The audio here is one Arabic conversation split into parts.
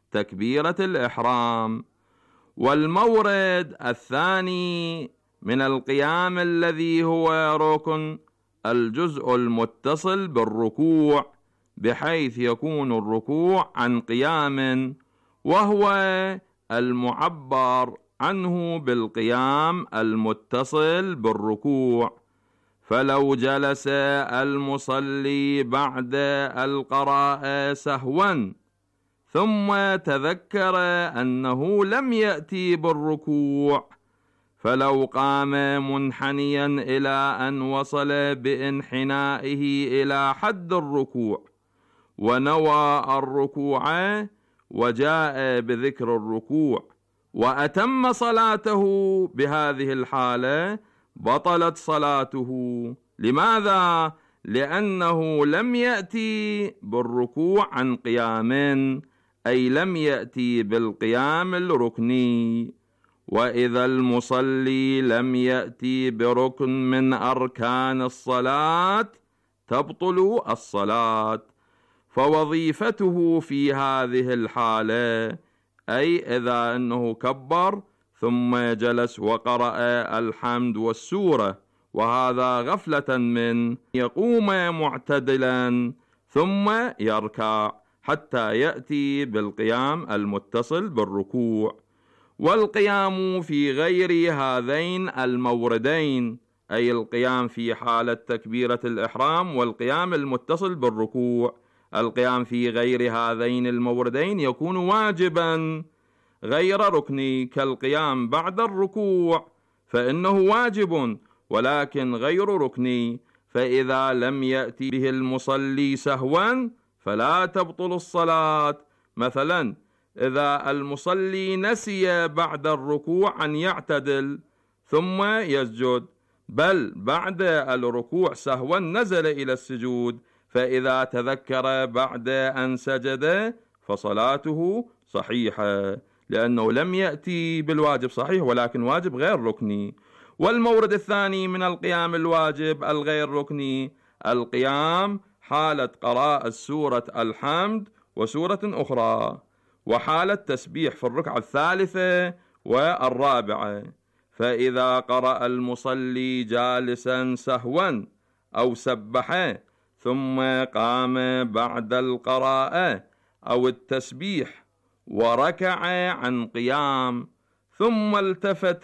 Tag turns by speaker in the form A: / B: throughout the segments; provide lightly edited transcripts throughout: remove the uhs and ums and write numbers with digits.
A: تكبيرة الإحرام. والمورد الثاني من القيام الذي هو ركن الجزء المتصل بالركوع، بحيث يكون الركوع عن قيام، وهو المعبر عنه بالقيام المتصل بالركوع. فلو جلس المصلي بعد القراءة سهوا ثم تذكر أنه لم يأتي بالركوع، فلو قام منحنيا إلى أن وصل بانحنائه إلى حد الركوع ونوى الركوع وجاء بذكر الركوع وأتم صلاته، بهذه الحالة بطلت صلاته. لماذا؟ لأنه لم يأتي بالركوع عن قيام، أي لم يأتي بالقيام الركني. وإذا المصلي لم يأتي بركن من أركان الصلاة تبطل الصلاة. فوظيفته في هذه الحالة، أي إذا أنه كبر ثم جلس وقرأ الحمد والسورة، وهذا غفلة من يقوم معتدلا ثم يركع حتى يأتي بالقيام المتصل بالركوع. والقيام في غير هذين الموردين، أي القيام في حالة تكبيرة الإحرام والقيام المتصل بالركوع، القيام في غير هذين الموردين يكون واجبا غير ركني، كالقيام بعد الركوع فإنه واجب ولكن غير ركني، فإذا لم يأتي به المصلي سهوا فلا تبطل الصلاة. مثلا إذا المصلي نسي بعد الركوع أن يعتدل ثم يسجد، بل بعد الركوع سهوا نزل إلى السجود، فإذا تذكر بعد أن سجد فصلاته صحيحة، لأنه لم يأتي بالواجب، صحيح ولكن واجب غير ركني. والمورد الثاني من القيام الواجب الغير ركني القيام حالة قراءة سورة الحمد وسورة أخرى، وحالة تسبيح في الركعة الثالثة والرابعة. فإذا قرأ المصلي جالسا سهوا أو سبح ثم قام بعد القراءة أو التسبيح وركع عن قيام ثم التفت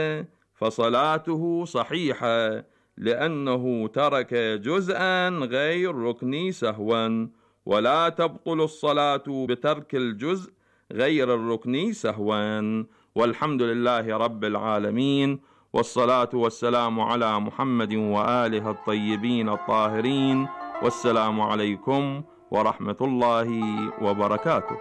A: فصلاته صحيحة، لأنه ترك جزءا غير ركني سهوا، ولا تبطل الصلاة بترك الجزء غير الركني سهوا. والحمد لله رب العالمين، والصلاة والسلام على محمد وآله الطيبين الطاهرين، والسلام عليكم ورحمة الله وبركاته.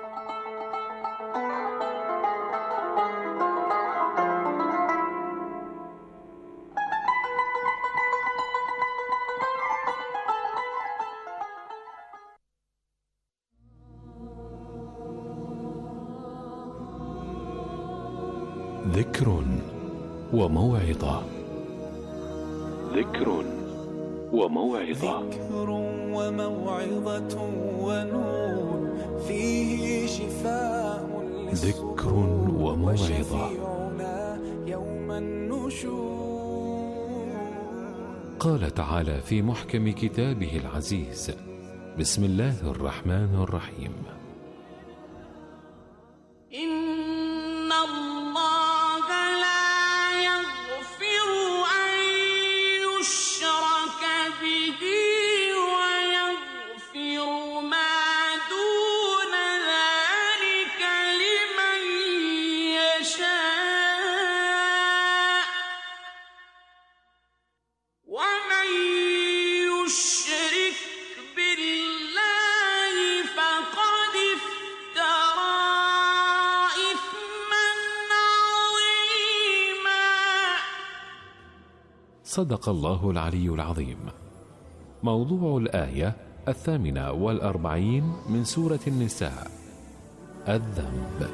B: ذكر وموعظة. ذكر وموعظة.
C: ذكر وموعظة ونور فيه شفاء
B: ذكر وموعظة.
C: يوم النشور.
B: قال تعالى في محكم كتابه العزيز: بسم الله الرحمن الرحيم: صدق الله العلي العظيم. موضوع الآية 48 من سورة النساء: الذنب.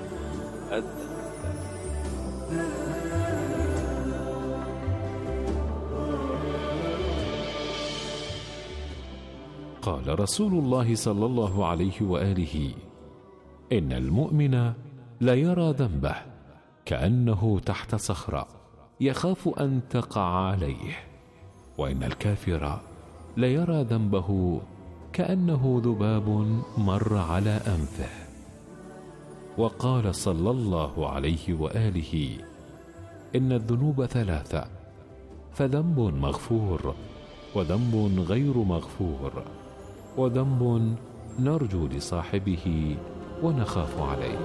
B: قال رسول الله صلى الله عليه وآله: إن المؤمن ليرى ذنبه كأنه تحت صخرة يخاف أن تقع عليه، وإن الكافر ليرى ذنبه كأنه ذباب مر على أنفه. وقال صلى الله عليه وآله: إن الذنوب ثلاثة، فذنب مغفور، وذنب غير مغفور، وذنب نرجو لصاحبه ونخاف عليه.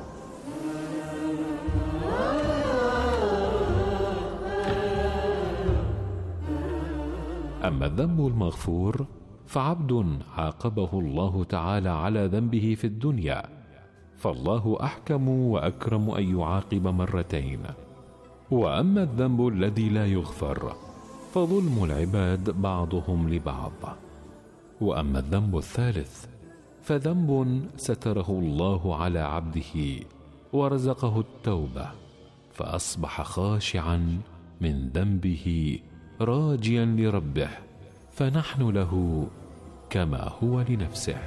B: أما الذنب المغفور فعبد عاقبه الله تعالى على ذنبه في الدنيا، فالله أحكم وأكرم أن يعاقب مرتين. وأما الذنب الذي لا يغفر فظلم العباد بعضهم لبعض. وأما الذنب الثالث فذنب ستره الله على عبده ورزقه التوبة، فأصبح خاشعا من ذنبه راجيا لربه، فنحن له كما هو لنفسه.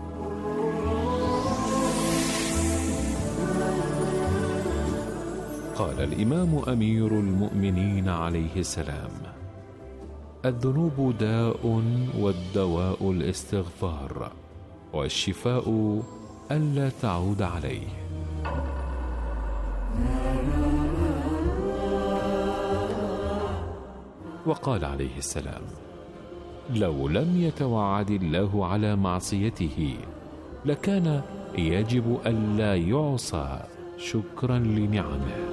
B: قال الإمام أمير المؤمنين عليه السلام: الذنوب داء، والدواء الاستغفار، والشفاء ألا تعود عليه. وقال عليه السلام: لو لم يتوعد الله على معصيته لكان يجب ألا يعصى شكرا لنعمه.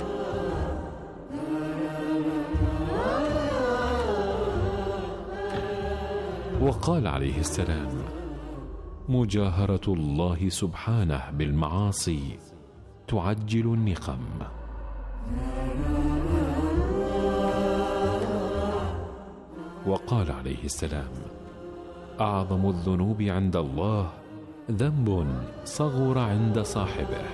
B: وقال عليه السلام: مجاهرة الله سبحانه بالمعاصي تعجل النقم. وقال عليه السلام: أعظم الذنوب عند الله ذنب صغر عند صاحبه.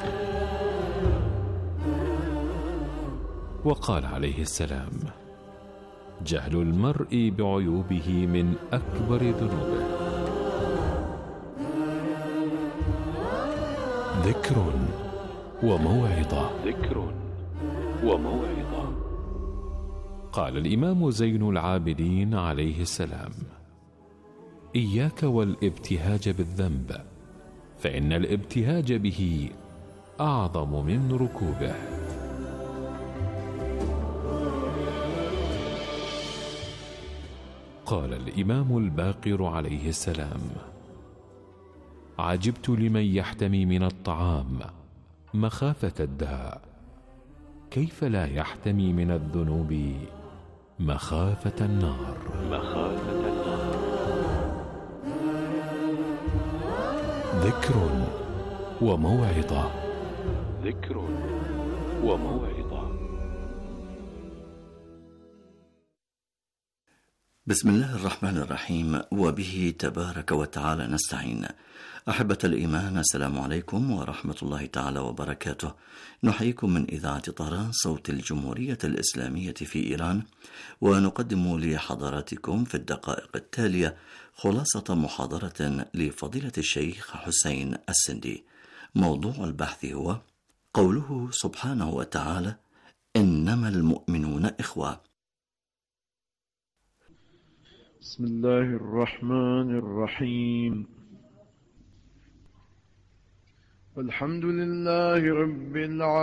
B: وقال عليه السلام: جهل المرء بعيوبه من أكبر ذنوبه. ذكر وموعظة. قال الإمام زين العابدين عليه السلام: إياك والابتهاج بالذنب، فإن الابتهاج به أعظم من ركوبه. قال الإمام الباقر عليه السلام: عجبت لمن يحتمي من الطعام مخافة الداء، كيف لا يحتمي من الذنوب مخافة النار. ذكر وموعظة.
D: بسم الله الرحمن الرحيم، وبه تبارك وتعالى نستعين. أحبة الإيمان، السلام عليكم ورحمة الله تعالى وبركاته. نحييكم من إذاعة طهران صوت الجمهورية الإسلامية في إيران، ونقدم لحضراتكم في الدقائق التالية خلاصة محاضرة لفضيلة الشيخ حسين السندي. موضوع البحث هو قوله سبحانه وتعالى: إنما المؤمنون إخوة.
E: بسم الله الرحمن الرحيم. الحمد لله رب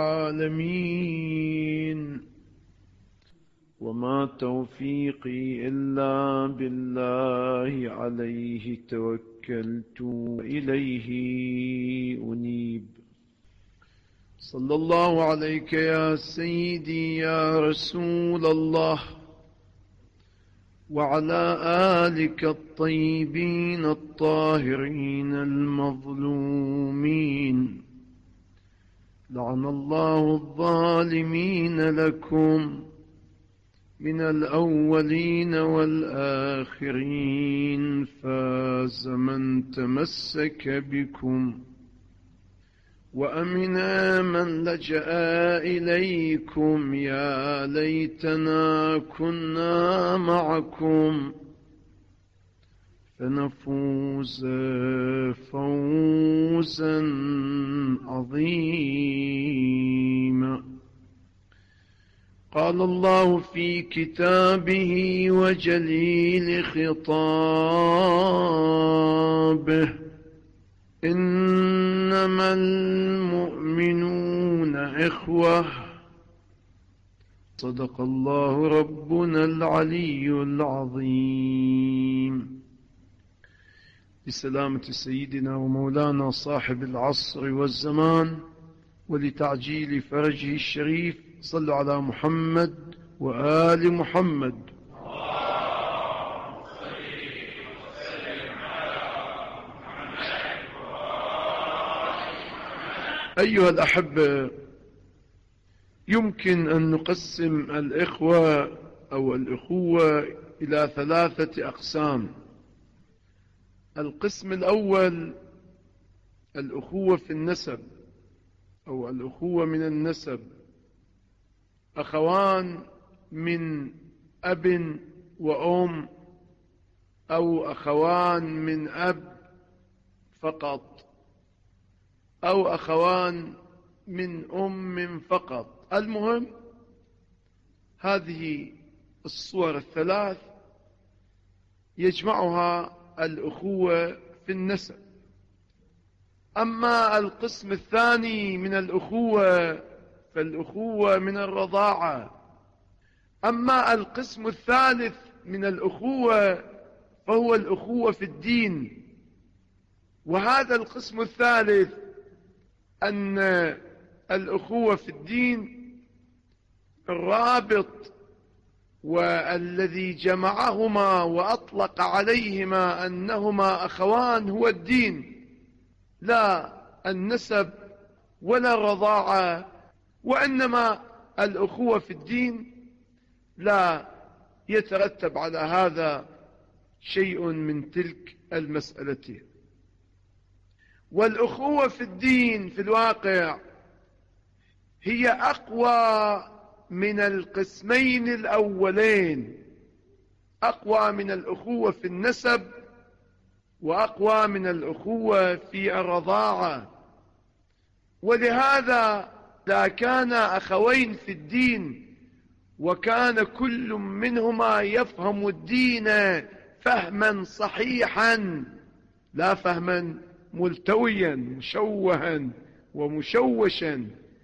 E: العالمين، وما توفيقي إلا بالله، عليه توكلت وإليه أنيب. صلى الله عليك يا سيدي يا رسول الله، وعلى آلك الطيبين الطاهرين المظلومين. لعن الله الظالمين لكم من الأولين والآخرين، فاز من تمسك بكم وأمنا من لجأ إليكم. يا ليتنا كنا معكم فنفوز فوزا عظيما. قال الله في كتابه وجليل خطابه: إنما المؤمنون إخوة. صدق الله ربنا العلي العظيم. لسلامة سيدنا ومولانا صاحب العصر والزمان ولتعجيل فرجه الشريف، صلوا على محمد وآل محمد. أيها الأحبة، يمكن أن نقسم الإخوة أو الأخوة إلى 3 أقسام. القسم الأول الأخوة في النسب أو الأخوة من النسب، أخوان من أب وأم أو أخوان من أب فقط أو أخوان من أم فقط. المهم هذه الصور ال3 يجمعها الأخوة في النسب. أما القسم الثاني من الأخوة فالأخوة من الرضاعة. أما القسم الثالث من الأخوة فهو الأخوة في الدين. وهذا القسم الثالث أن الأخوة في الدين الرابط والذي جمعهما وأطلق عليهما أنهما أخوان هو الدين، لا النسب ولا الرضاعة. وإنما الأخوة في الدين لا يترتب على هذا شيء من تلك المسألة. والأخوة في الدين في الواقع هي أقوى من القسمين الأولين، أقوى من الأخوة في النسب وأقوى من الأخوة في الرضاعة. ولهذا إذا كان أخوين في الدين وكان كل منهما يفهم الدين فهما صحيحا لا فهما ملتويا مشوها ومشوشا،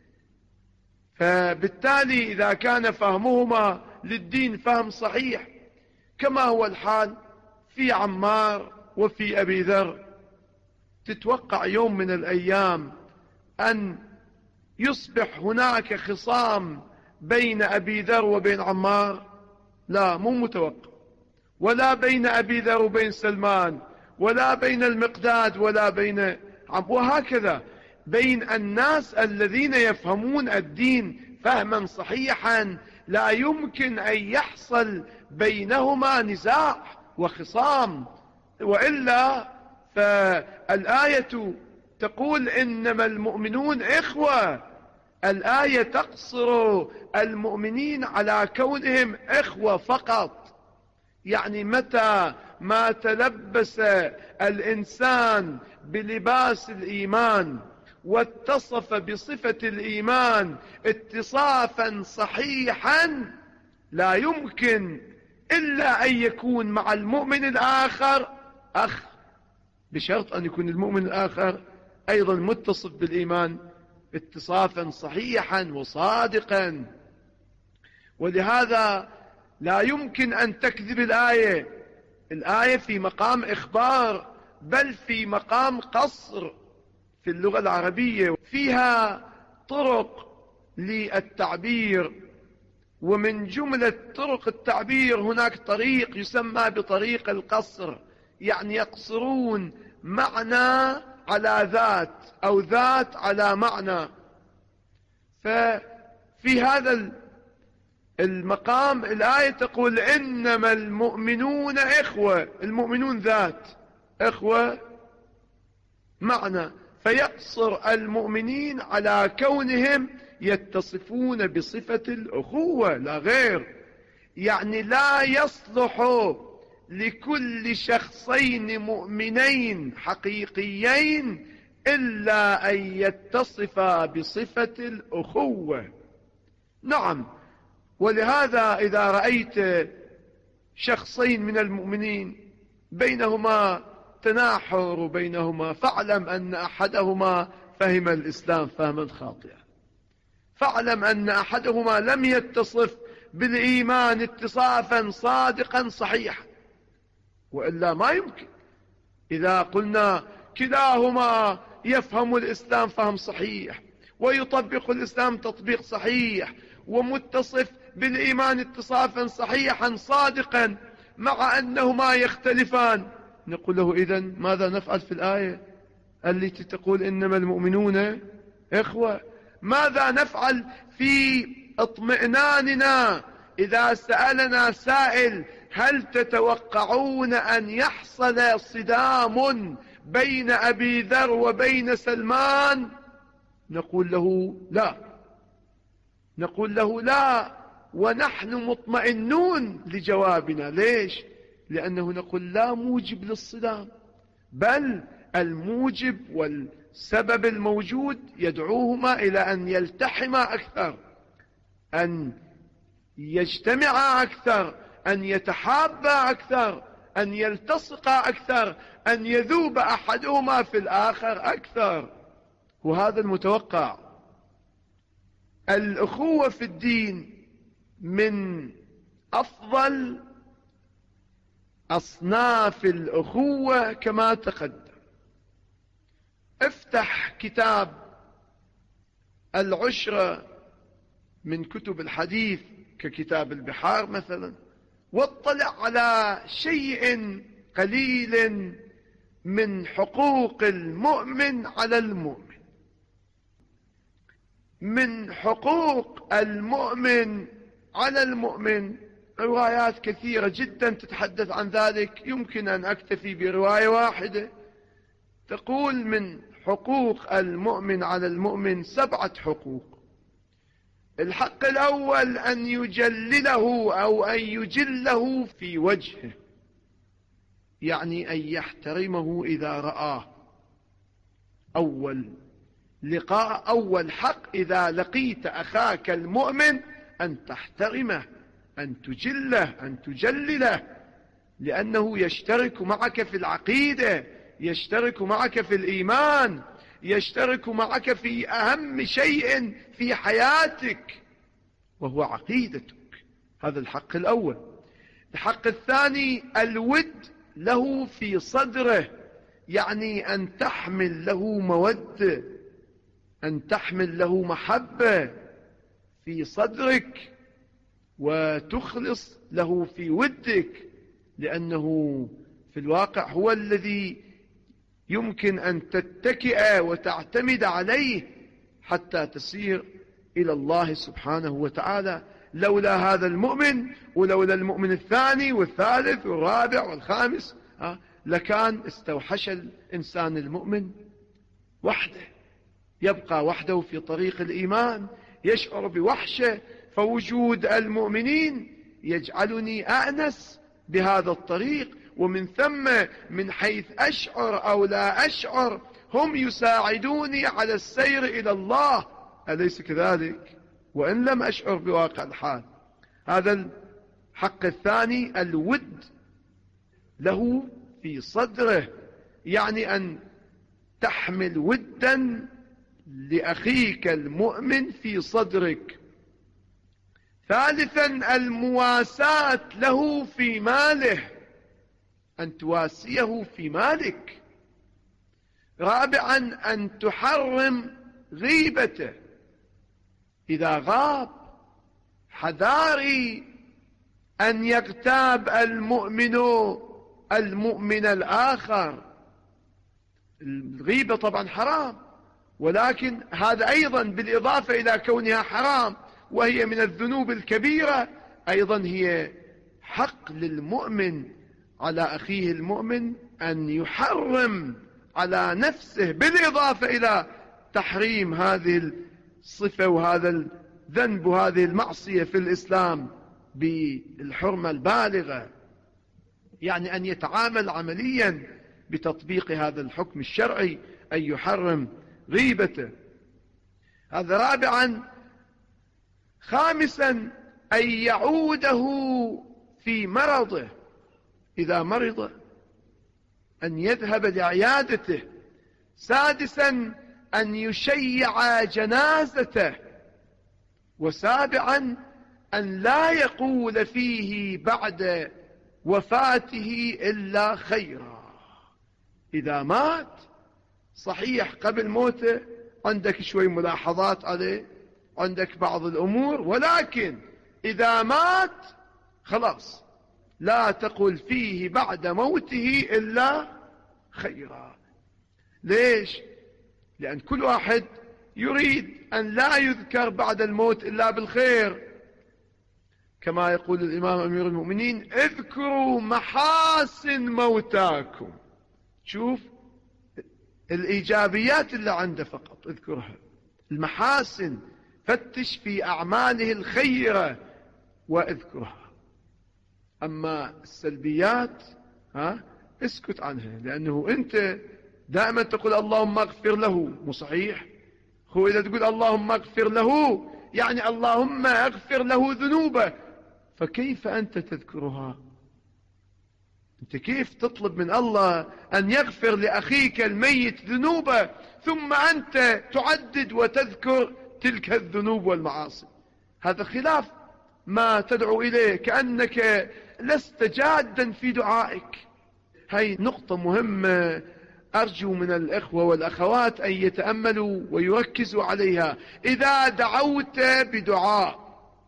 E: فبالتالي إذا كان فهمهما للدين فهم صحيح كما هو الحال في عمار وفي أبي ذر، تتوقع يوم من الأيام أن يصبح هناك خصام بين أبي ذر وبين عمار؟ لا، مو متوقع. ولا بين أبي ذر وبين سلمان، ولا بين المقداد ولا بين وهكذا بين الناس الذين يفهمون الدين فهما صحيحا لا يمكن أن يحصل بينهما نزاع وخصام. وإلا فالآية تقول إنما المؤمنون إخوة. الآية تقصر المؤمنين على كونهم إخوة فقط. يعني متى ما تلبس الإنسان بلباس الإيمان واتصف بصفة الإيمان اتصافا صحيحا لا يمكن إلا أن يكون مع المؤمن الآخر أخ، بشرط أن يكون المؤمن الآخر أيضا متصف بالإيمان اتصافا صحيحا وصادقا. ولهذا لا يمكن أن تكذب الآية. الآية في مقام إخبار بل في مقام قصر في اللغة العربية. فيها طرق للتعبير، ومن جملة طرق التعبير هناك طريق يسمى بطريق القصر، يعني يقصرون معنى على ذات أو ذات على معنى. ففي هذا المقام الآية تقول إنما المؤمنون إخوة. المؤمنون ذات، إخوة معنى، فيقصر المؤمنين على كونهم يتصفون بصفة الأخوة لا غير. يعني لا يصلح لكل شخصين مؤمنين حقيقيين إلا أن يتصفا بصفة الأخوة. نعم، ولهذا إذا رأيت شخصين من المؤمنين بينهما تناحر وبينهما، فاعلم أن أحدهما فهم الإسلام فهما خاطئا، فاعلم أن أحدهما لم يتصف بالإيمان اتصافا صادقا صحيحا، وإلا ما يمكن. إذا قلنا كلاهما يفهم الإسلام فهم صحيح ويطبق الإسلام تطبيق صحيح ومتصف بالإيمان اتصافا صحيحا صادقا مع أنهما يختلفان، نقول له إذن ماذا نفعل في الآية التي تقول إنما المؤمنون إخوة؟ ماذا نفعل في اطمئناننا إذا سألنا سائل هل تتوقعون أن يحصل صدام بين أبي ذر وبين سلمان؟ نقول له لا، نقول له لا، ونحن مطمئنون لجوابنا. ليش؟ لأنه نقول لا موجب للصدام، بل الموجب والسبب الموجود يدعوهما إلى أن يلتحما أكثر، أن يجتمعا أكثر، أن يتحابا أكثر، أن يلتصقا أكثر، أن يذوب أحدهما في الآخر أكثر، وهذا المتوقع. الأخوة في الدين من أفضل أصناف الأخوة كما تقدم. افتح كتاب العشرة من كتب الحديث ككتاب البحار مثلا، واطلع على شيء قليل من حقوق المؤمن على المؤمن. من حقوق المؤمن على المؤمن روايات كثيرة جدا تتحدث عن ذلك، يمكن أن أكتفي برواية واحدة تقول من حقوق المؤمن على المؤمن 7 حقوق. الحق الأول أن يجلله أو أن يجله في وجهه، يعني أن يحترمه إذا رآه. أول لقاء، أول حق إذا لقيت أخاك المؤمن أن تحترمه، أن تجله، أن تجلله، لأنه يشترك معك في العقيدة، يشترك معك في الإيمان، يشترك معك في أهم شيء في حياتك وهو عقيدتك. هذا الحق الأول. الحق الثاني الود له في صدره، يعني أن تحمل له مودة، أن تحمل له محبة في صدرك وتخلص له في ودك، لأنه في الواقع هو الذي يمكن أن تتكئ وتعتمد عليه حتى تسير إلى الله سبحانه وتعالى. لولا هذا المؤمن ولولا المؤمن الثاني والثالث والرابع والخامس لكان استوحش الإنسان المؤمن وحده، يبقى وحده في طريق الإيمان، يشعر بوحشة. فوجود المؤمنين يجعلني أأنس بهذا الطريق، ومن ثم من حيث أشعر أو لا أشعر هم يساعدوني على السير إلى الله، أليس كذلك؟ وإن لم أشعر بواقع الحال. هذا الحق الثاني الود له في صدره، يعني أن تحمل ودا لأخيك المؤمن في صدرك. ثالثا المواساة له في ماله، أن تواسيه في مالك. رابعا أن تحرم غيبته إذا غاب، حذاري أن يغتاب المؤمن الآخر. الغيبة طبعا حرام، ولكن هذا أيضا بالإضافة إلى كونها حرام وهي من الذنوب الكبيرة، أيضا هي حق للمؤمن على أخيه المؤمن أن يحرم على نفسه، بالإضافة إلى تحريم هذه الصفة وهذا الذنب وهذه المعصية في الإسلام بالحرمة البالغة. يعني أن يتعامل عمليا بتطبيق هذا الحكم الشرعي، أن يحرم غيبته. هذا رابعا. خامسا أن يعوده في مرضه، إذا مرض أن يذهب لعيادته. سادسا أن يشيع جنازته. وسابعا أن لا يقول فيه بعد وفاته إلا خيرا. إذا مات صحيح قبل موته عندك شوي ملاحظات عليه، عندك بعض الأمور، ولكن إذا مات خلاص لا تقل فيه بعد موته إلا خيرا. ليش؟ لأن كل واحد يريد أن لا يذكر بعد الموت إلا بالخير، كما يقول الإمام أمير المؤمنين: اذكروا محاسن موتاكم. شوف الإيجابيات اللي عنده فقط اذكرها، المحاسن فتش في أعماله الخيرة واذكرها. أما السلبيات اسكت عنها، لأنه أنت دائما تقول اللهم اغفر له، مو صحيح؟ هو إذا تقول اللهم اغفر له يعني اللهم اغفر له ذنوبه، فكيف أنت تذكرها؟ أنت كيف تطلب من الله أن يغفر لأخيك الميت ذنوبه ثم أنت تعدد وتذكر تلك الذنوب والمعاصي؟ هذا خلاف ما تدعو إليه، كأنك لست جادا في دعائك. هاي نقطة مهمة أرجو من الإخوة والأخوات أن يتأملوا ويركزوا عليها. إذا دعوت بدعاء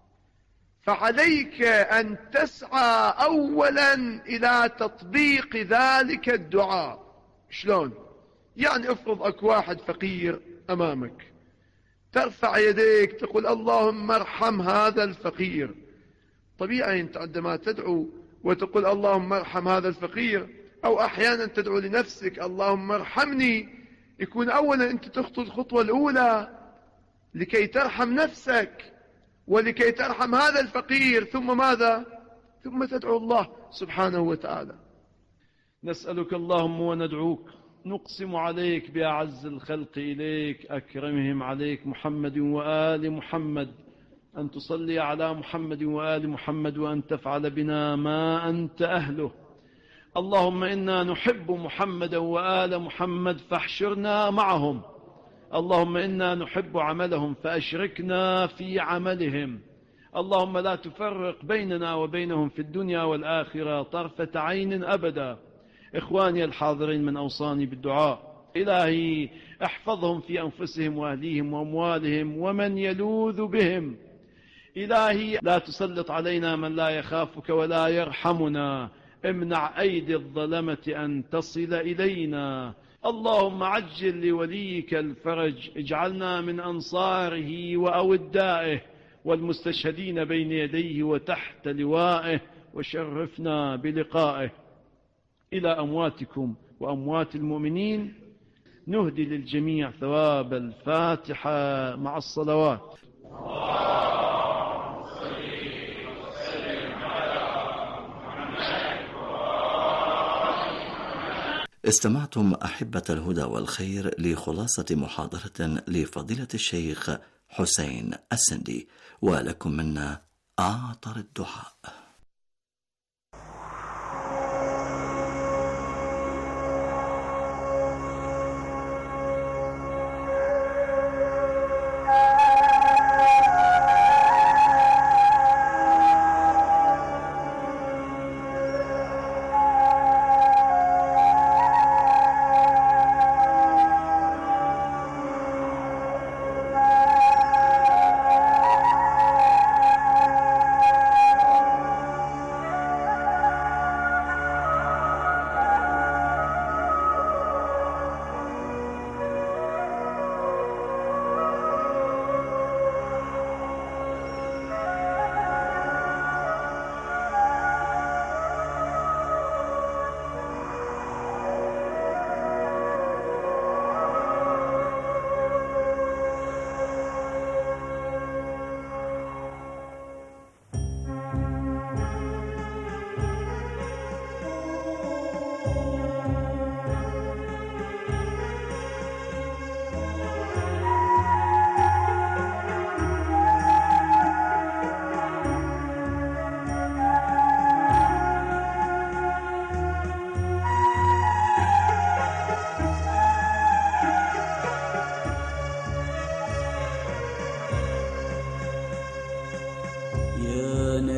E: فعليك أن تسعى أولا إلى تطبيق ذلك الدعاء. شلون؟ يعني افرض أكو واحد فقير أمامك، ترفع يديك تقول اللهم ارحم هذا الفقير. طبيعي أنت عندما تدعو وتقول اللهم ارحم هذا الفقير، أو أحيانا تدعو لنفسك اللهم ارحمني، يكون أولا أنت تخطو الخطوة الأولى لكي ترحم نفسك ولكي ترحم هذا الفقير، ثم ماذا؟ ثم تدعو الله سبحانه وتعالى.
F: نسألك اللهم وندعوك، نقسم عليك بأعز الخلق إليك أكرمهم عليك محمد وآل محمد، أن تصلي على محمد وآل محمد وأن تفعل بنا ما أنت أهله. اللهم إنا نحب محمدا وآل محمد فاحشرنا معهم. اللهم إنا نحب عملهم فأشركنا في عملهم. اللهم لا تفرق بيننا وبينهم في الدنيا والآخرة طرفة عين أبدا. إخواني الحاضرين من أوصاني بالدعاء، إلهي احفظهم في أنفسهم وأهليهم وأموالهم ومن يلوذ بهم. إلهي لا تسلط علينا من لا يخافك ولا يرحمنا. امنع أيدي الظلمة أن تصل إلينا. اللهم عجل لوليك الفرج، اجعلنا من أنصاره وأودائه والمستشهدين بين يديه وتحت لوائه، وشرفنا بلقائه. إلى أمواتكم وأموات المؤمنين نهدي للجميع ثواب الفاتحة مع الصلوات.
D: استمعتم أحبة الهدى والخير لخلاصة محاضرة لفضيلة الشيخ حسين السندي، ولكم منا أعطر الدعاء.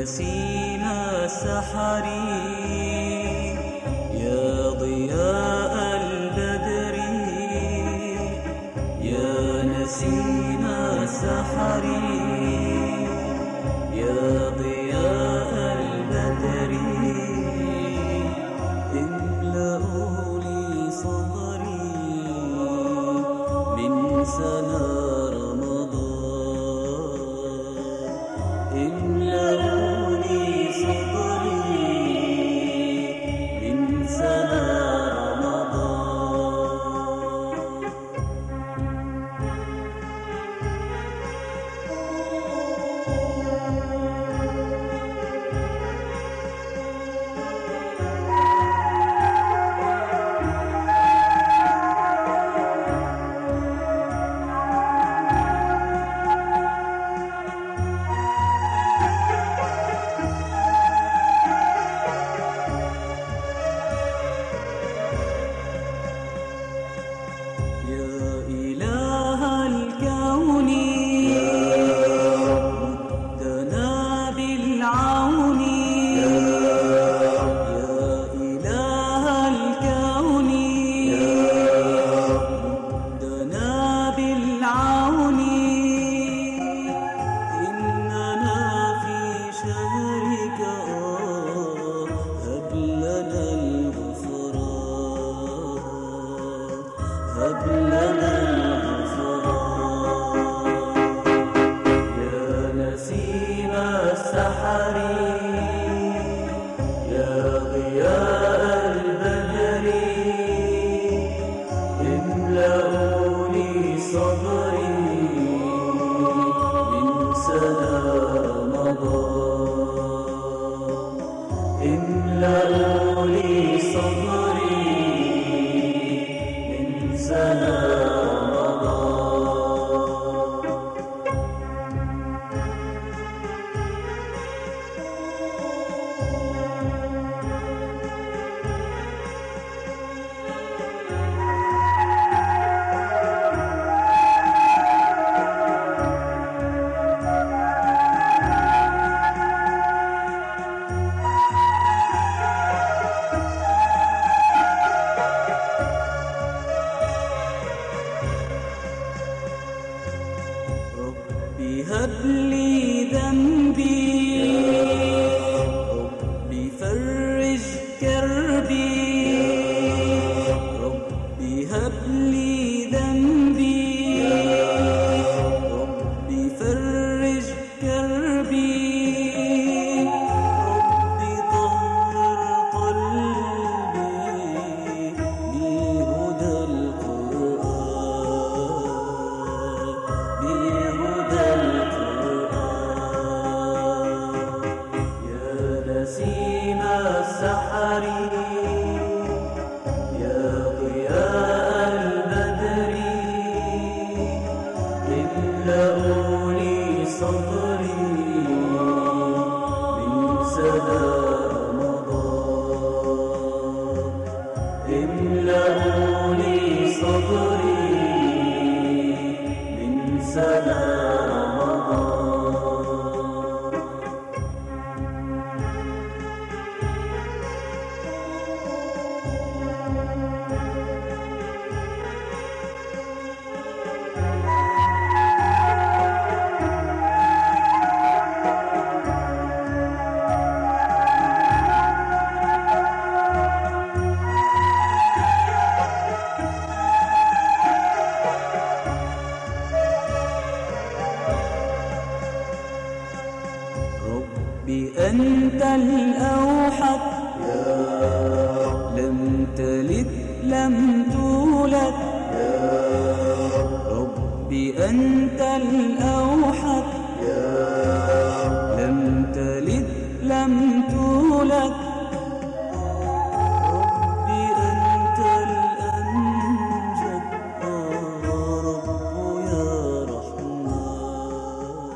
G: نسيم السحر يا ضياء البدر يا نسيم السحر يا ضياء البدر املأوا لي صدري من سنا
C: أنت الأوحد لم تلد لم تولد ربي أنت الأوحد لم تلد لم تولد ربي أنت الأمجد رب يا رحمن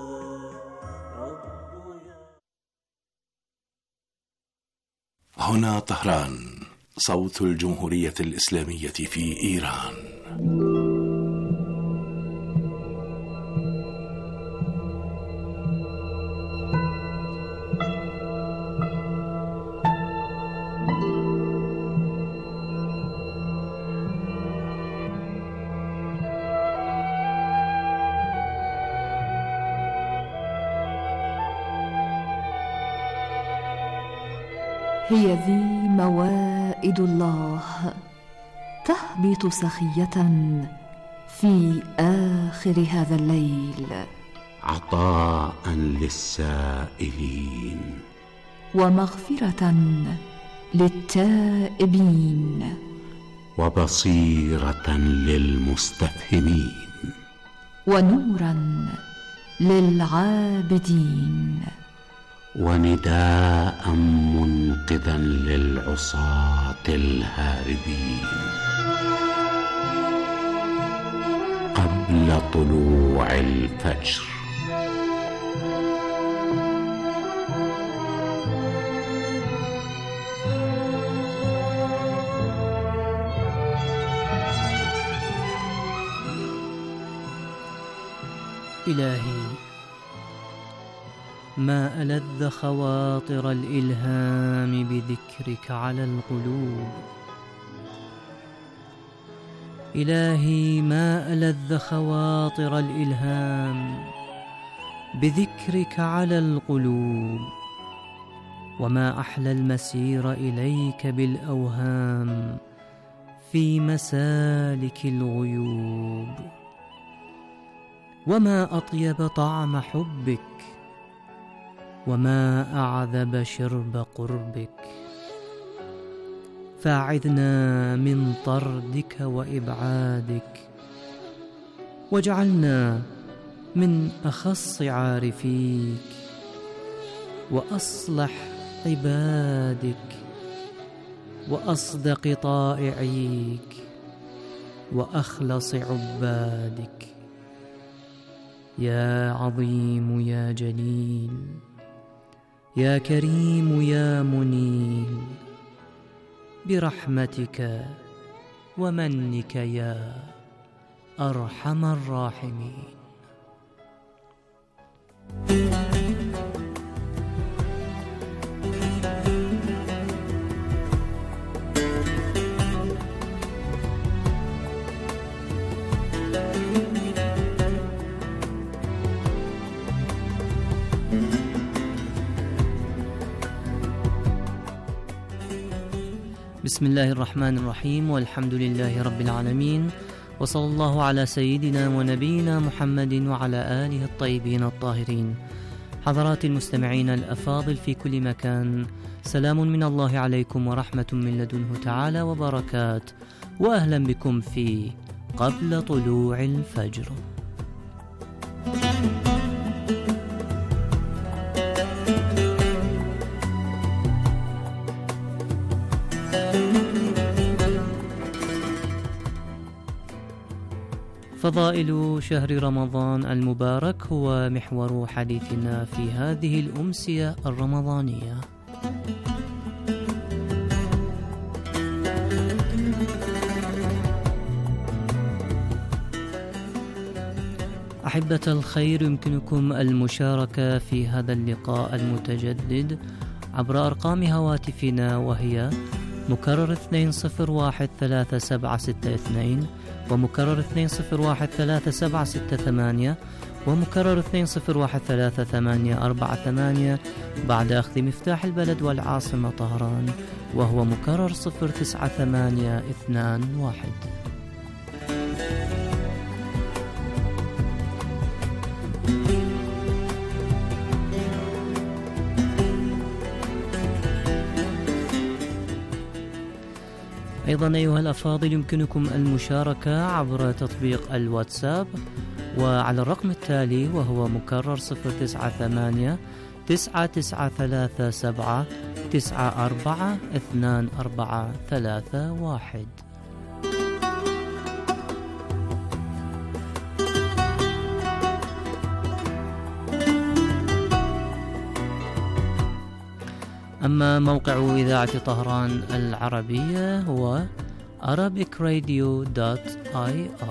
H: هنا طهران، صوت الجمهورية الإسلامية في إيران.
I: هي ذي موائد الله تهبط سخية في آخر هذا الليل،
J: عطاء للسائلين
I: ومغفرة للتائبين،
J: وبصيرة للمستفهمين،
I: ونورا للعابدين،
J: ونداء منقذا للعصاة الهاربين. قبل طلوع الفجر.
K: إلهي، ما ألذ خواطر الإلهام بذكرك على القلوب. إلهي، ما ألذ خواطر الإلهام بذكرك على القلوب، وما أحلى المسير إليك بالأوهام في مسالك الغيوب، وما أطيب طعم حبك، وما أعذب شرب قربك. فاعذنا من طردك وإبعادك، واجعلنا من أخص عارفيك، وأصلح عبادك، وأصدق طائعيك، وأخلص عبادك. يا عظيم يا جليل، يا كريم يا منيل، برحمتك ومنك يا أرحم الراحمين. بسم الله الرحمن الرحيم، والحمد لله رب العالمين، وصلى الله على سيدنا ونبينا محمد وعلى آله الطيبين الطاهرين. حضرات المستمعين الأفاضل في كل مكان، سلام من الله عليكم ورحمة من لدنه تعالى وبركات، وأهلا بكم في قبل طلوع الفجر. فضائل شهر رمضان المبارك هو محور حديثنا في هذه الأمسية الرمضانية. أحبة الخير، يمكنكم المشاركة في هذا اللقاء المتجدد عبر أرقام هواتفنا، وهي مكرر 2013762 ومكرر 2013768 ومكرر 2013848 بعد أخذ مفتاح البلد والعاصمة طهران، وهو مكرر 09821. أيضا أيها الأفاضل، يمكنكم المشاركة عبر تطبيق الواتساب وعلى الرقم التالي، وهو مكرر 098-937-94-2431. أما موقع إذاعة طهران العربية هو arabicradio.ir.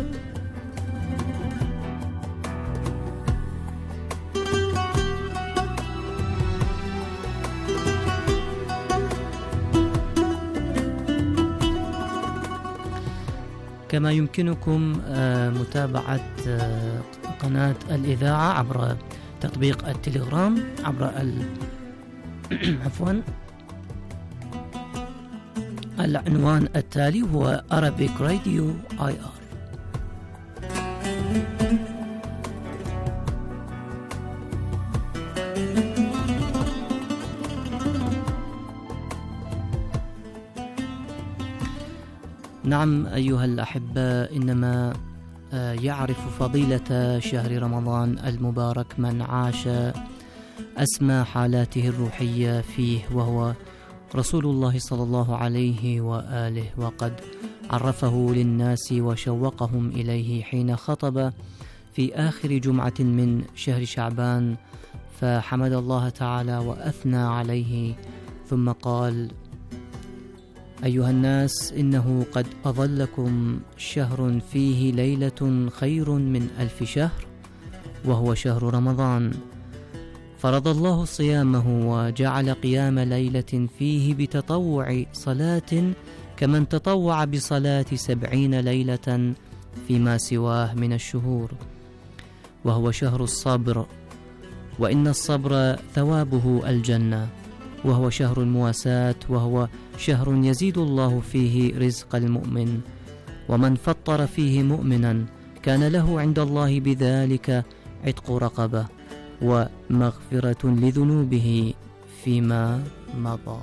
K: كما يمكنكم متابعة قناة الإذاعة عبر تطبيق التليجرام عبر العنوان التالي هو Arabic Radio IR. نعم أيها الأحبة، إنما يعرف فضيلة شهر رمضان المبارك من عاش أسمى حالاته الروحية فيه، وهو رسول الله صلى الله عليه وآله، وقد عرفه للناس وشوقهم إليه حين خطب في آخر جمعة من شهر شعبان، فحمد الله تعالى وأثنى عليه، ثم قال: أيها الناس، إنه قد أظلكم شهر فيه ليلة خير من 1000 شهر، وهو شهر رمضان. فرض الله صيامه وجعل قيام ليلة فيه بتطوع صلاة كمن تطوع بصلاة 70 ليلة فيما سواه من الشهور، وهو شهر الصبر، وإن الصبر ثوابه الجنة، وهو شهر المواساة، وهو شهر يزيد الله فيه رزق المؤمن، ومن فطر فيه مؤمنا كان له عند الله بذلك عتق رقبة ومغفرة لذنوبه فيما مضى.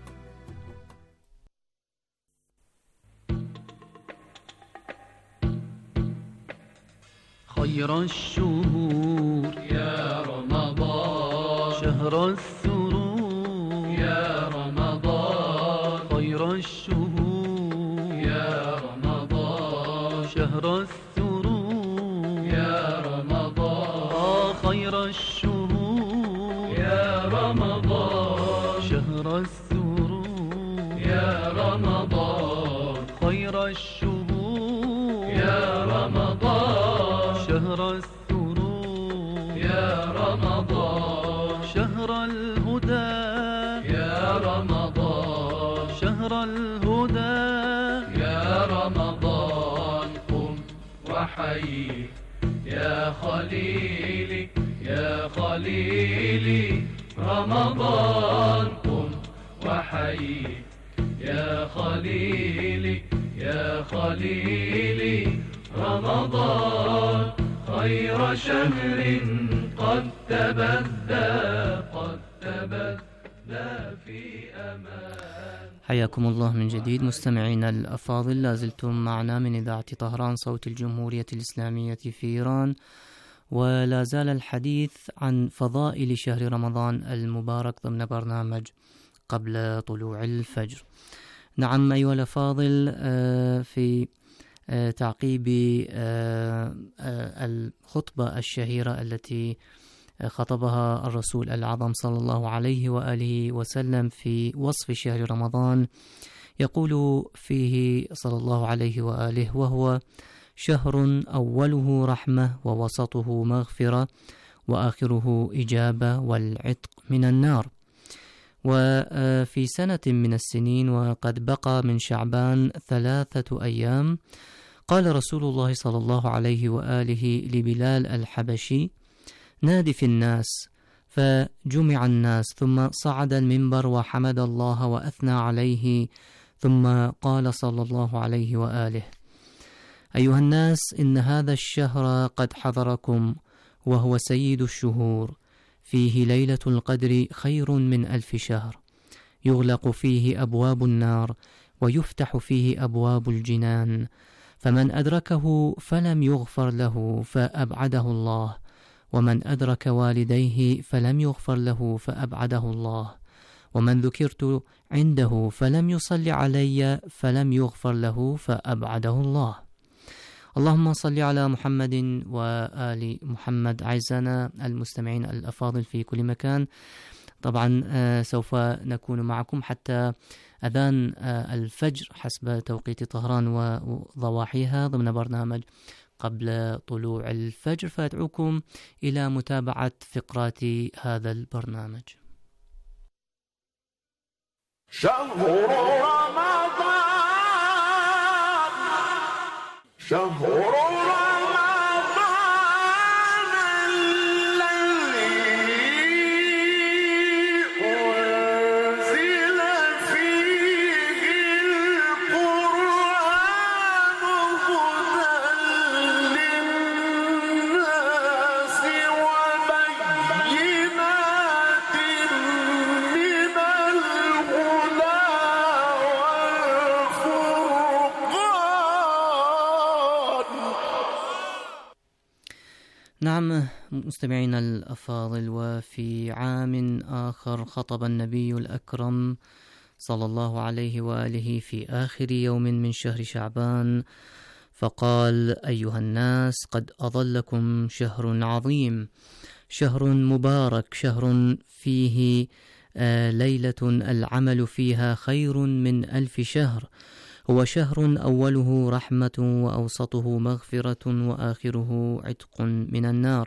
C: خير الشهور يا رمضان، شهر السرور يا رمضان، خير الشهور يا رمضان، شهر السرور يا رمضان، خير الشهور يا رمضان، شهر السرور يا رمضان، خير الشهور يا رمضان، شهر السرور يا رمضان، شهر الهدى يا رمضان، شهر الهدى يا رمضان. قم وحي يا خليلي يا خليلي رمضان، قم وحي يا خليلي يا خليلي رمضان، خير شهر قد تبدى في أمان.
K: حياكم الله من جديد مستمعينا الأفاضل، لازلتم معنا من إذاعة طهران صوت الجمهورية الإسلامية في إيران، ولا زال الحديث عن فضائل شهر رمضان المبارك ضمن برنامج قبل طلوع الفجر. نعم أيها الأفاضل، في تعقيب الخطبة الشهيرة التي خطبها الرسول الأعظم صلى الله عليه وآله وسلم في وصف شهر رمضان، يقول فيه صلى الله عليه وآله: وهو شهر أوله رحمة ووسطه مغفرة وآخره إجابة والعتق من النار. وفي سنة من السنين وقد بقى من شعبان 3 أيام، قال رسول الله صلى الله عليه وآله لبلال الحبشي: نادي في الناس. فجمع الناس، ثم صعد المنبر وحمد الله وأثنى عليه، ثم قال صلى الله عليه وآله: أيها الناس، إن هذا الشهر قد حضركم، وهو سيد الشهور، فيه ليلة القدر خير من 1000 شهر، يغلق فيه أبواب النار ويفتح فيه أبواب الجنان، فمن أدركه فلم يغفر له فأبعده الله، ومن أدرك والديه فلم يغفر له فأبعده الله، ومن ذكرت عنده فلم يصل علي فلم يغفر له فأبعده الله. اللهم صل على محمد وآل محمد. أعزائنا المستمعين الأفاضل في كل مكان، طبعا سوف نكون معكم حتى أذان الفجر حسب توقيت طهران وضواحيها ضمن برنامج قبل طلوع الفجر، فأدعوكم إلى متابعة فقرات هذا البرنامج.
L: شهر رمضان، شهر رمضان الذي أنزل فيه
K: نعم مستمعينا الأفاضل، وفي عام آخر خطب النبي الأكرم صلى الله عليه وآله في آخر يوم من شهر شعبان فقال: أيها الناس، قد أظلكم شهر عظيم، شهر مبارك، شهر فيه ليلة العمل فيها خير من 1000 شهر، هو شهر أوله رحمة وأوسطه مغفرة وآخره عتق من النار.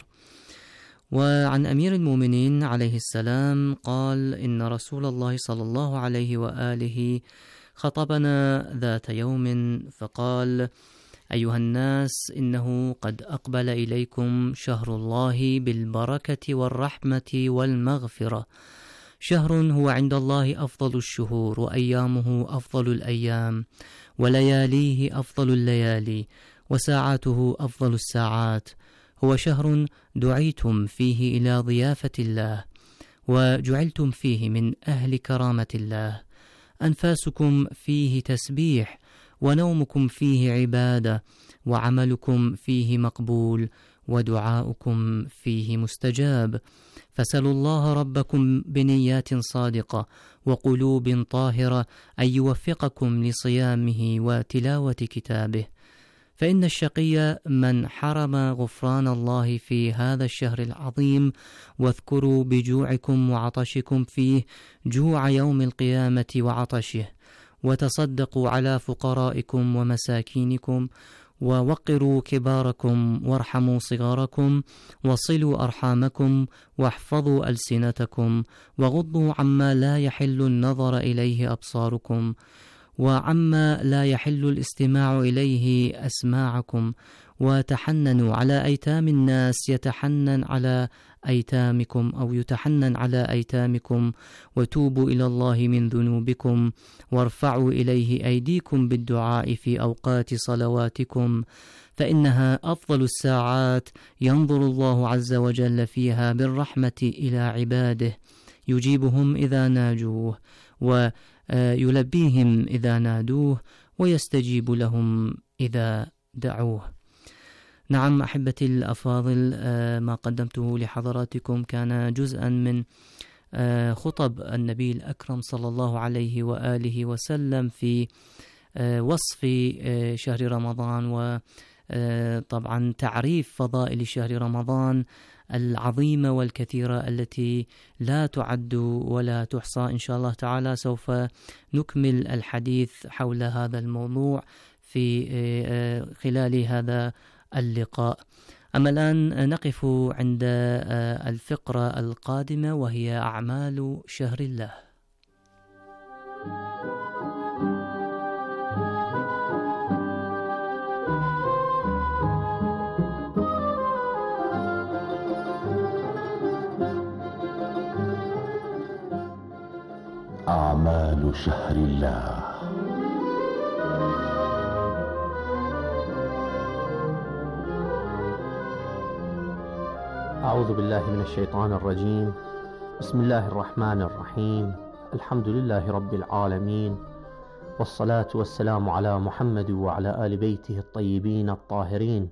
K: وعن أمير المؤمنين عليه السلام قال: إن رسول الله صلى الله عليه وآله خطبنا ذات يوم فقال: أيها الناس، إنه قد أقبل إليكم شهر الله بالبركة والرحمة والمغفرة، شهر هو عند الله أفضل الشهور، وأيامه أفضل الأيام، ولياليه أفضل الليالي، وساعاته أفضل الساعات. هو شهر دعيتم فيه إلى ضيافة الله، وجعلتم فيه من أهل كرامة الله، أنفاسكم فيه تسبيح، ونومكم فيه عبادة، وعملكم فيه مقبول، ودعاؤكم فيه مستجاب. فسلوا الله ربكم بنيات صادقة وقلوب طاهرة أن يوفقكم لصيامه وتلاوة كتابه، فإن الشقي من حرم غفران الله في هذا الشهر العظيم. واذكروا بجوعكم وعطشكم فيه جوع يوم القيامة وعطشه، وتصدقوا على فقرائكم ومساكينكم، ووقروا كباركم وارحموا صغاركم، وصلوا أرحامكم، واحفظوا ألسنتكم، وغضوا عما لا يحل النظر إليه أبصاركم، وعما لا يحل الاستماع إليه أسماعكم، وتحننوا على أيتام الناس يتحنن على أيتامكم أو يتحنن على أيتامكم، وتوبوا إلى الله من ذنوبكم، وارفعوا إليه أيديكم بالدعاء في أوقات صلواتكم، فإنها أفضل الساعات ينظر الله عز وجل فيها بالرحمة إلى عباده، يجيبهم إذا ناجوه، ويلبيهم إذا نادوه، ويستجيب لهم إذا دعوه. نعم أحبتي الأفاضل، ما قدمته لحضراتكم كان جزءا من خطب النبي الأكرم صلى الله عليه وآله وسلم في وصف شهر رمضان، وطبعا تعريف فضائل شهر رمضان العظيمة والكثيرة التي لا تعد ولا تحصى. إن شاء الله تعالى سوف نكمل الحديث حول هذا الموضوع في خلال هذا اللقاء. أما الآن نقف عند الفقرة القادمة، وهي أعمال شهر الله.
J: أعمال شهر الله.
M: أعوذ بالله من الشيطان الرجيم. بسم الله الرحمن الرحيم. الحمد لله رب العالمين، والصلاة والسلام على محمد وعلى آل بيته الطيبين الطاهرين.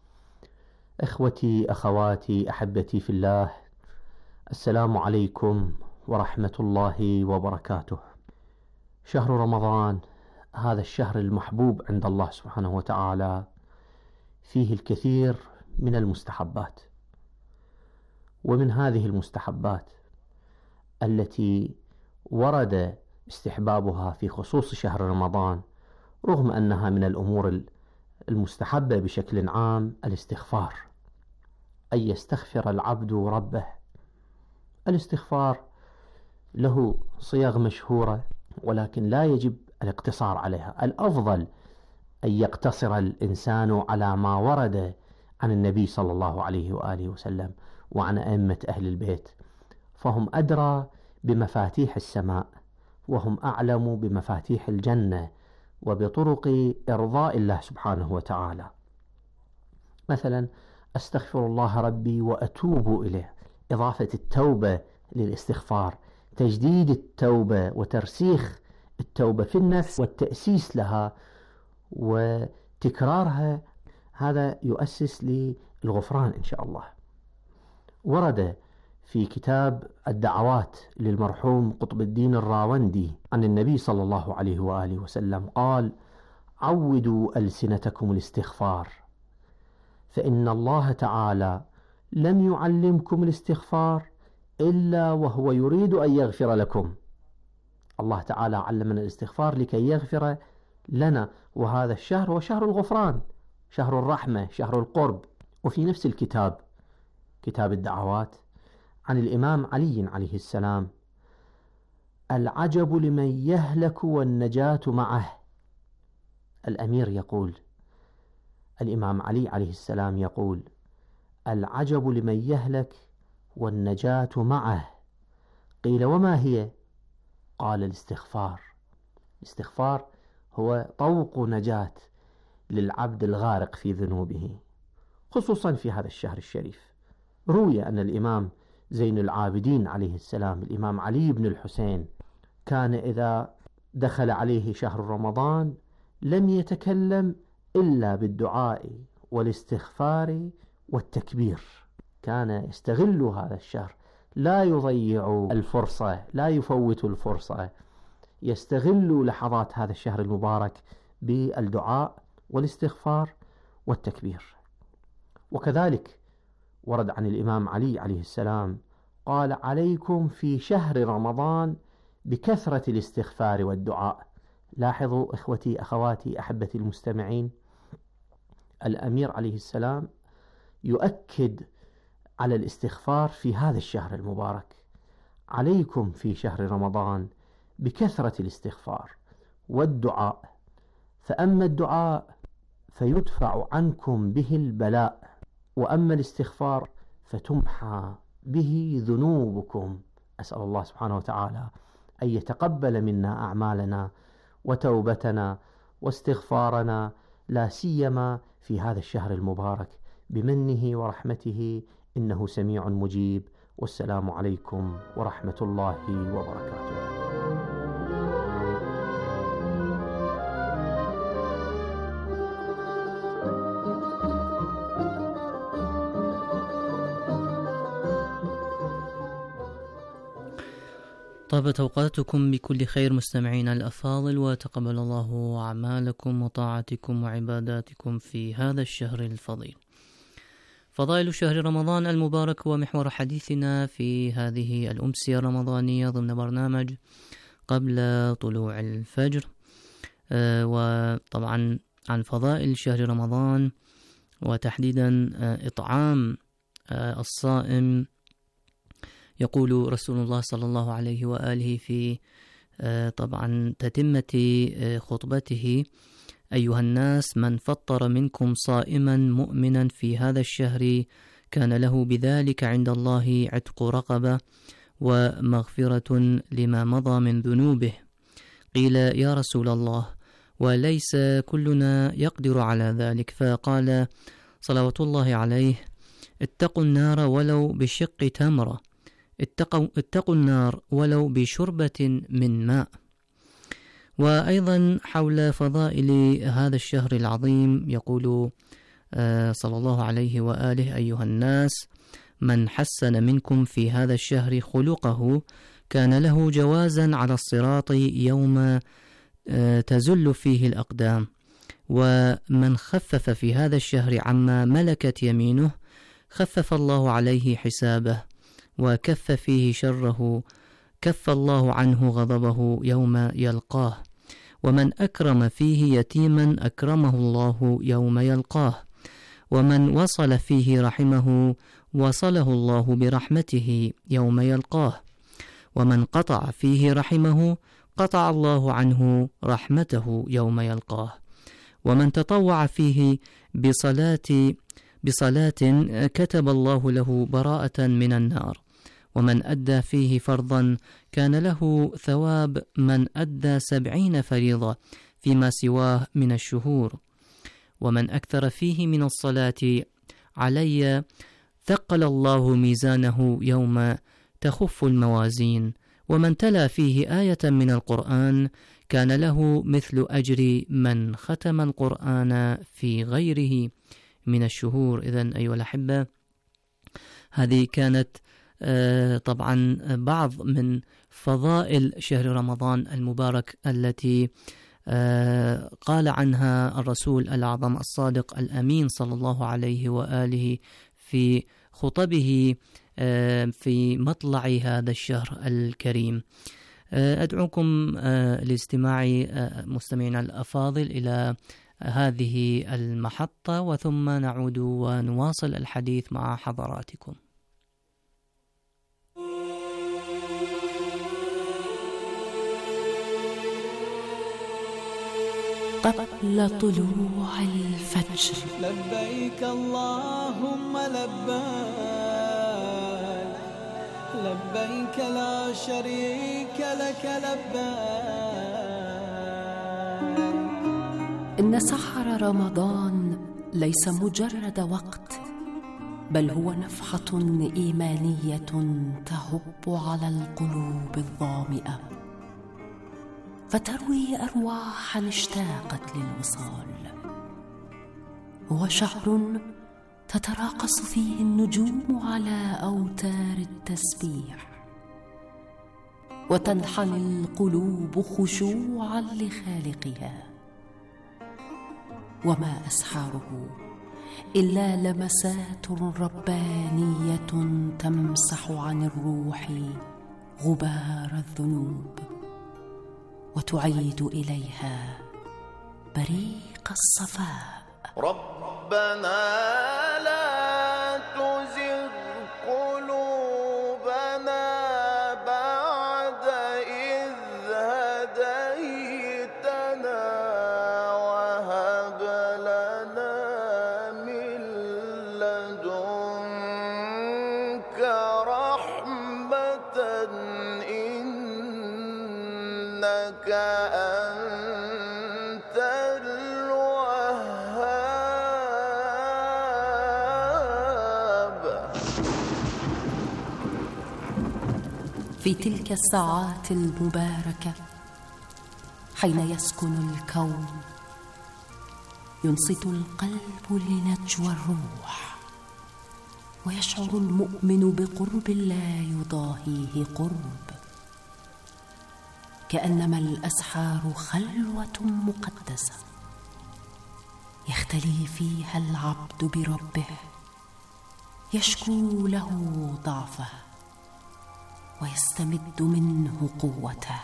M: إخوتي أخواتي أحبتي في الله، السلام عليكم ورحمة الله وبركاته. شهر رمضان، هذا الشهر المحبوب عند الله سبحانه وتعالى، فيه الكثير من المستحبات، ومن هذه المستحبات التي ورد استحبابها في خصوص شهر رمضان، رغم أنها من الأمور المستحبة بشكل عام، الاستغفار، أن يستغفر العبد ربه. الاستغفار له صيغ مشهورة، ولكن لا يجب الاقتصار عليها. الأفضل أن يقتصر الإنسان على ما ورد عن النبي صلى الله عليه وآله وسلم وعن أئمة أهل البيت، فهم أدرى بمفاتيح السماء، وهم أعلم بمفاتيح الجنة وبطرق إرضاء الله سبحانه وتعالى. مثلا: أستغفر الله ربي وأتوب إليه، إضافة التوبة للاستغفار، تجديد التوبة وترسيخ التوبة في النفس والتأسيس لها وتكرارها، هذا يؤسس للغفران إن شاء الله. ورد في كتاب الدعوات للمرحوم قطب الدين الراوندي عن النبي صلى الله عليه وآله وسلم قال: عودوا ألسنتكم الاستغفار، فإن الله تعالى لم يعلمكم الاستغفار إلا وهو يريد أن يغفر لكم. الله تعالى علمنا الاستغفار لكي يغفر لنا، وهذا الشهر هو شهر الغفران، شهر الرحمة، شهر القرب. وفي نفس الكتاب، كتاب الدعوات، عن الإمام علي عليه السلام: العجب لمن يهلك والنجاة معه. الأمير يقول، الإمام علي عليه السلام يقول: العجب لمن يهلك والنجاة معه. قيل: وما هي؟ قال: الاستغفار. الاستغفار هو طوق نجاة للعبد الغارق في ذنوبه، خصوصا في هذا الشهر الشريف. روي أن الإمام زين العابدين عليه السلام، الإمام علي بن الحسين، كان إذا دخل عليه شهر رمضان لم يتكلم إلا بالدعاء والاستغفار والتكبير. كان يستغل هذا الشهر، لا يضيع الفرصة، لا يفوت الفرصة، يستغل لحظات هذا الشهر المبارك بالدعاء والاستغفار والتكبير. وكذلك ورد عن الإمام علي عليه السلام قال: عليكم في شهر رمضان بكثرة الاستغفار والدعاء. لاحظوا إخوتي أخواتي أحبتي المستمعين، الأمير عليه السلام يؤكد على الاستغفار في هذا الشهر المبارك. عليكم في شهر رمضان بكثرة الاستغفار والدعاء، فأما الدعاء فيدفع عنكم به البلاء، وأما الاستغفار فتمحى به ذنوبكم. أسأل الله سبحانه وتعالى أن يتقبل منا أعمالنا وتوبتنا واستغفارنا، لا سيما في هذا الشهر المبارك، بمنه ورحمته، إنه سميع مجيب. والسلام عليكم ورحمة الله وبركاته.
K: طابت أوقاتكم بكل خير مستمعين الأفاضل، وتقبل الله أعمالكم وطاعتكم وعباداتكم في هذا الشهر الفضيل. فضائل شهر رمضان المبارك ومحور حديثنا في هذه الأمسية الرمضانية ضمن برنامج قبل طلوع الفجر، وطبعا عن فضائل شهر رمضان، وتحديدا إطعام الصائم. يقول رسول الله صلى الله عليه وآله في طبعا تتمة خطبته: أيها الناس، من فطر منكم صائما مؤمنا في هذا الشهر كان له بذلك عند الله عتق رقبة ومغفرة لما مضى من ذنوبه. قيل: يا رسول الله، وليس كلنا يقدر على ذلك؟ فقال صلوات الله عليه: اتقوا النار ولو بشق تمرة، اتقوا النار ولو بشربة من ماء. وأيضا حول فضائل هذا الشهر العظيم يقول صلى الله عليه وآله: أيها الناس، من حسن منكم في هذا الشهر خلقه كان له جوازا على الصراط يوم تزل فيه الأقدام، ومن خفف في هذا الشهر عما ملكت يمينه خفف الله عليه حسابه، وكف فيه شره كف الله عنه غضبه يوم يلقاه، ومن أكرم فيه يتيما أكرمه الله يوم يلقاه، ومن وصل فيه رحمه وصله الله برحمته يوم يلقاه، ومن قطع فيه رحمه قطع الله عنه رحمته يوم يلقاه، ومن تطوع فيه بصلاة كتب الله له براءة من النار، ومن أدى فيه فرضا كان له ثواب من أدى 70 فريضة فيما سواه من الشهور، ومن أكثر فيه من الصلاة علي ثقل الله ميزانه يوم تخف الموازين، ومن تلا فيه آية من القرآن كان له مثل أجر من ختم القرآن في غيره من الشهور. إذن أيها الأحبة، هذه كانت طبعا بعض من فضائل شهر رمضان المبارك التي قال عنها الرسول الأعظم الصادق الأمين صلى الله عليه وآله في خطبه في مطلع هذا الشهر الكريم. أدعوكم لاستماع مستمعينا الأفاضل إلى هذه المحطة، وثم نعود ونواصل الحديث مع حضراتكم.
N: قبل طلوع الفجر
O: لبيك اللهم لبيك، لبيك لا شريك لك لبيك.
N: إن سحر رمضان ليس مجرد وقت، بل هو نفحة إيمانية تهب على القلوب الظامئة، فتروي أرواحا اشتاقت للوصال. هو شهر تتراقص فيه النجوم على أوتار التسبيح، وتنحني القلوب خشوعا لخالقها. وما أسحاره إلا لمسات ربانية تمسح عن الروح غبار الذنوب، وتعيد إليها بريق الصفاء.
L: ربنا لا تزغ قلوبنا بعد إذ هديتنا وهب لنا من لدنك رحمة إنك أنت الوهاب.
N: في تلك الساعات المباركة حين يسكن الكون، ينصت القلب لنجوى الروح، ويشعر المؤمن بقرب لا يضاهيه قرب، كأنما الأسحار خلوة مقدسة يختلي فيها العبد بربه، يشكو له ضعفه ويستمد منه قوته.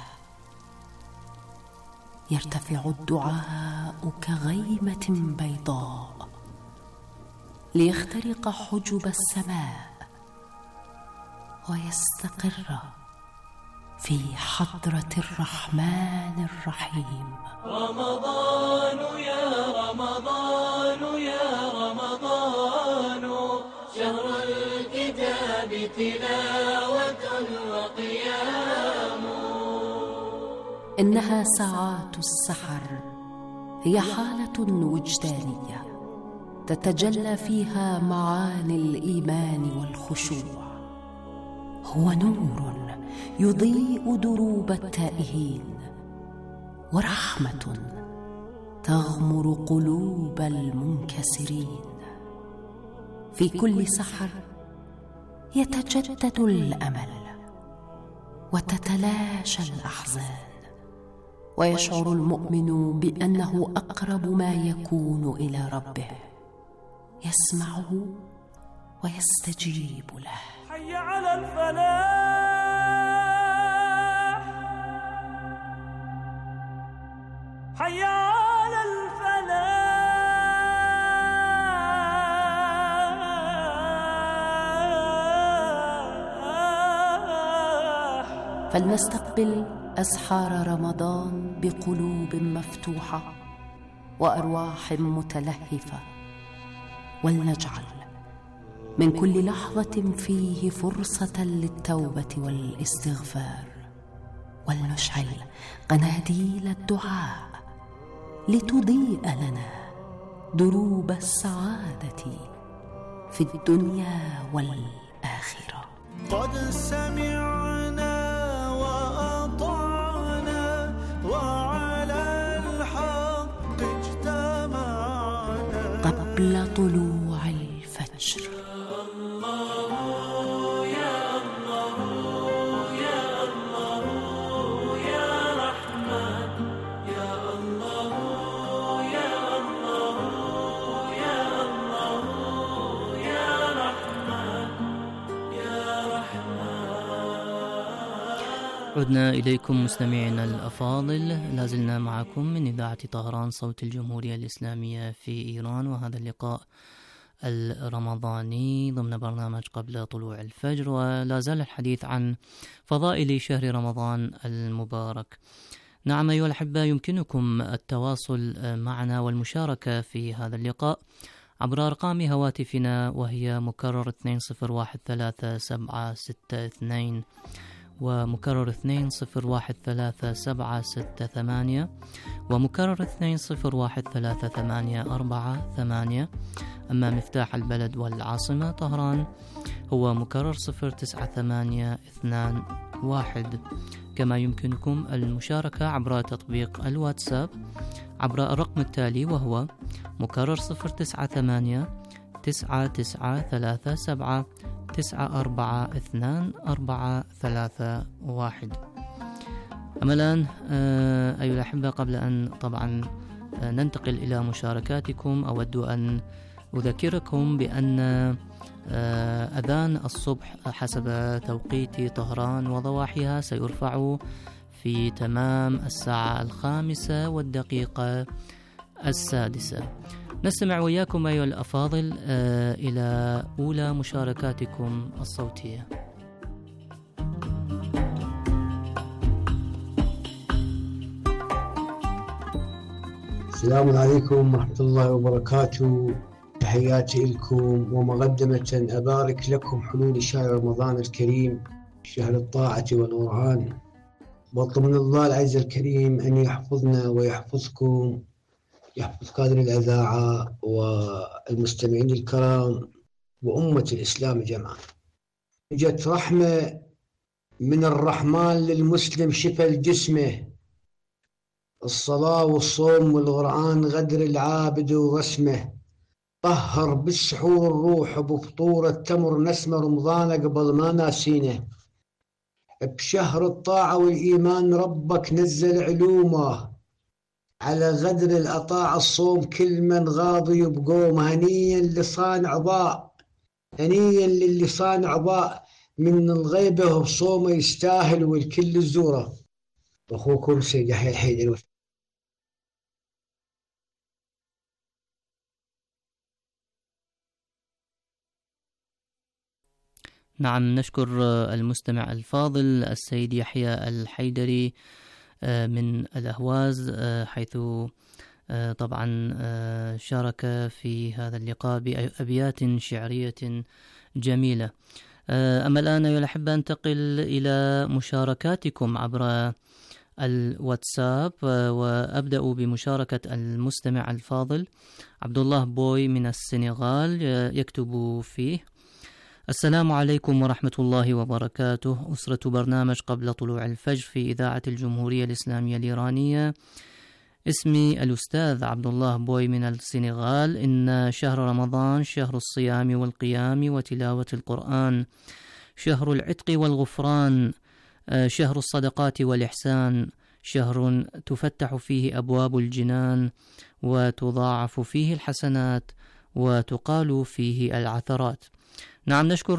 N: يرتفع الدعاء كغيمة بيضاء ليخترق حجب السماء ويستقر في حضرة الرحمن الرحيم.
C: رمضان يا رمضان يا رمضان، شهر الكتاب تلاوة وقيام.
N: إنها ساعات السحر، هي حالة وجدانية تتجلى فيها معاني الإيمان والخشوع. هو نور يضيء دروب التائهين، ورحمة تغمر قلوب المنكسرين. في كل سحر يتجدد الأمل وتتلاشى الأحزان، ويشعر المؤمن بأنه أقرب ما يكون إلى ربه، يسمعه ويستجيب له.
C: حي على الفلاح، حي على الفلاح.
N: فلنستقبل أسحار رمضان بقلوب مفتوحة وأرواح متلهفة، ولنجعل من كل لحظة فيه فرصة للتوبة والاستغفار، ولنشعل قناديل الدعاء لتضيء لنا دروب السعادة في الدنيا والآخرة.
O: قد سمعنا وأطعنا وعلى الحق اجتمعنا
N: قبل طلوع الفجر.
C: الله
K: عدنا إليكم مستمعينا الأفاضل، لازلنا معكم من إذاعة طهران صوت الجمهورية الإسلامية في إيران، وهذا اللقاء الرمضاني ضمن برنامج قبل طلوع الفجر، ولا زال الحديث عن فضائل شهر رمضان المبارك. نعم أيها الأحبة، يمكنكم التواصل معنا والمشاركة في هذا اللقاء عبر أرقام هواتفنا، وهي مكرر 20136762 ومكرر 20136768 ومكرر 20133848. أما مفتاح البلد والعاصمة طهران هو مكرر 09821. كما يمكنكم المشاركة عبر تطبيق الواتساب عبر الرقم التالي، وهو مكرر 098-937-942431. أما الآن أيها الأحبة، قبل أن طبعا ننتقل إلى مشاركاتكم، أود أن أذكركم بأن أذان الصبح حسب توقيت طهران وضواحيها سيرفع في تمام 5:06. نستمع وياكم أيها الأفاضل إلى أولى مشاركاتكم الصوتية.
P: السلام عليكم ورحمة الله وبركاته. تحياتي لكم، ومقدمة أبارك لكم حلول شهر رمضان الكريم، شهر الطاعة والقرآن، واطلب من الله العز الكريم أن يحفظنا ويحفظكم، يحفظ كادر الإذاعة والمستمعين الكرام وأمة الإسلام جمعاً. جت رحمة من الرحمن للمسلم شفى الجسمه، الصلاة والصوم والقرآن غدر العابد ورسمه، طهر بالسحور الروح وبفطور التمر نسمة رمضان قبل ما ناسينه. بشهر الطاعة والإيمان ربك نزل علومه، على غدر الأطاع الصوم كل من غاضي بقوم. هنيا لصانع ضاء، هنيا للي صانع ضاء، من الغيبة وبصومه يستاهل والكل الزورة. أخوكم سيد يحيى الحيدري.
K: نعم، نشكر المستمع الفاضل السيد يحيى الحيدري من الأهواز، حيث طبعا شارك في هذا اللقاء بأبيات شعرية جميلة. أما الآن أيها الأحبة، أنتقل إلى مشاركاتكم عبر الواتساب، وأبدأ بمشاركة المستمع الفاضل عبد الله بوي من السنغال. يكتب فيه: السلام عليكم ورحمة الله وبركاته، أسرة برنامج قبل طلوع الفجر في إذاعة الجمهورية الإسلامية الإيرانية. اسمي الأستاذ عبد الله بوي من السنغال. إن شهر رمضان شهر الصيام والقيام وتلاوة القرآن، شهر العتق والغفران، شهر الصدقات والإحسان، شهر تفتح فيه أبواب الجنان وتضاعف فيه الحسنات وتقال فيه العثرات. نعم، نشكر